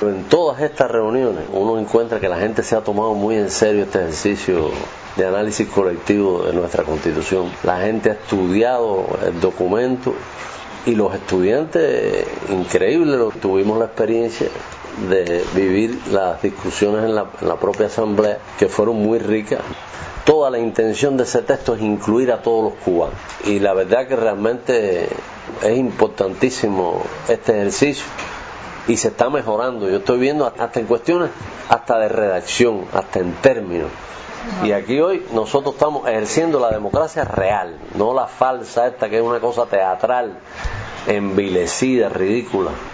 En todas estas reuniones uno encuentra que la gente se ha tomado muy en serio este ejercicio de análisis colectivo de nuestra Constitución. La gente ha estudiado el documento y los estudiantes, increíble, tuvimos la experiencia de vivir las discusiones en la propia asamblea, que fueron muy ricas. Toda la intención de ese texto es incluir a todos los cubanos, y la verdad que realmente es importantísimo este ejercicio y se está mejorando. Yo estoy viendo hasta en cuestiones hasta de redacción, hasta en términos. Y aquí hoy nosotros estamos ejerciendo la democracia real, no la falsa esta que es una cosa teatral, envilecida, ridícula.